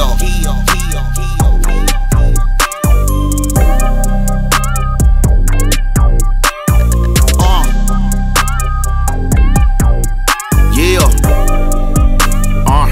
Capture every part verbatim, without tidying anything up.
heal. Uh. Yeah. Uh.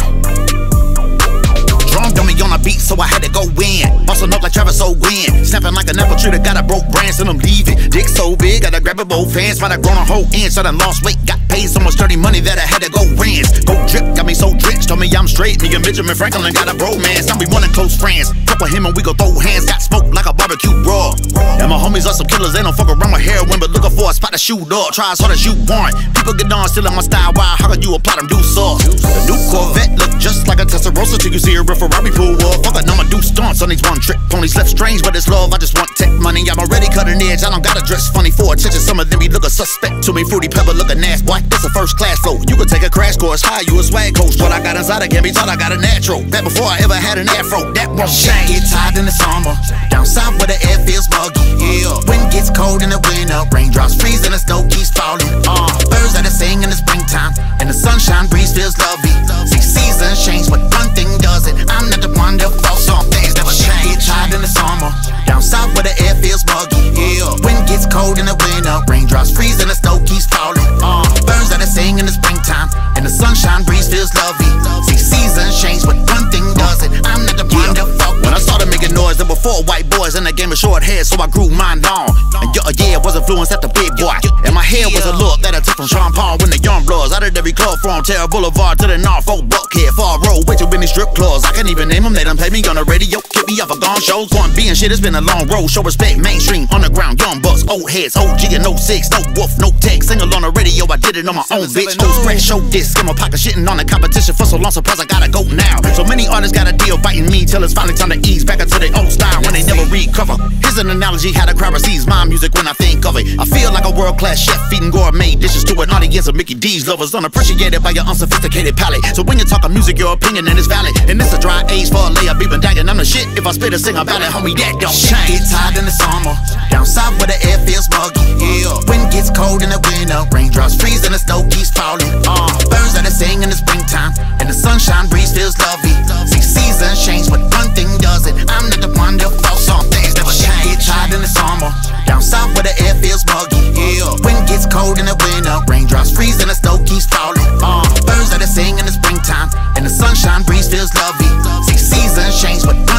Drum dummy on a beat, so I had to go win. Bustin' up like Travis O'Gwen. Snapping like an apple tree that got a broke branch, and I'm leaving. Dick so big, gotta grab it both hands. Might have grown a whole inch, I done lost weight. Got paid so much dirty money that I had to go rinse. Go drip, got me so drenched. Told me I'm straight. Me and Benjamin Franklin got a bromance. Now we one of close friends. Fuck with him and we go throw hands. Got smoke like a barbecue raw. And my homies are some killers. They don't fuck around with heroin, but looking for a spot to shoot up. Try as hard as you want. People get on stealing my style. Why? How could you apply them deuce up? The new Corvette look just like a Testarossa till you see a real Ferrari pull up. Fuck it, I'ma do stunts on these one trick ponies. Left strange, but it's love. I just want tech money. I'm already cutting edge. I don't gotta dress funny for attention. Some of them be looking suspect to me. Fruity Pebble looking ass, boy. This a first class flow. You could take a crash course. Hi, you a swag coach. What I got inside, I can't be taught. I got a natural. That before I ever had an afro. That won't change. Get tired in the summer. Down south where the air feels muggy. Yeah. Wind gets cold in the winter. Raindrops freeze and the snow keeps falling. Uh, birds that are singing in the springtime. And the sunshine breeze feels lovely. See, seasons change, but one thing does it. I'm not the one that falls on things never change. Get tired in the summer. Down south where the air feels muggy. Yeah. Wind gets cold in the winter. Raindrops freeze and the snow keeps falling. Uh, birds that are singing in the springtime. And the sunshine breeze feels lovely. See, seasons change, but one thing does it. I'm not the one that falls. When I started making noise, there were four white boys in the game of short hair, so I grew mine long. And yeah, yeah, was influenced at the big boy. And my hair was a look that I took from Sean Paul when the young bloods. Out of every club from Terra Boulevard to the Norfolk Buckhead, Far Road, way too many strip clubs. I can't even name them, they done play me on the radio. Kick me off a gone shows, going B and shit, it's been a long road. Show respect, mainstream, underground, young bucks, old heads, O G and no six, no wolf, no tech. Single on the radio, I did it on my own, bitch. Old scratch, show disc, in my pocket, shitting on the competition for so long, surprised I gotta go now. So many artists got a deal biting me till it's finally time to ease back into their old style when they never recover. Here's an analogy how the crowd receives my music when I think of it. I feel like a world-class chef feeding gourmet dishes to an audience of Mickey D's lovers, unappreciated by your unsophisticated palate. So when you talk of music, your opinion and it's valid. And it's a dry age for a layup, even dagging. I'm the shit if I spit a sing about it, homie, that don't change. Get tired in the summer, down south where the air feels muggy. Yeah. Wind gets cold in the winter, raindrops freeze and the snow keeps falling. Uh, birds that are singing in the springtime, and the sunshine breeze feels lovely. See, seasons change, but one thing does it. I'm not the one that falls on things never change. Get tired in the summer, down south where the air feels muggy. Yeah. Wind gets cold in the winter, raindrops freeze and the snow keeps falling. Uh, birds that are singing in the springtime, and the sunshine breeze feels lovely. See, seasons change, but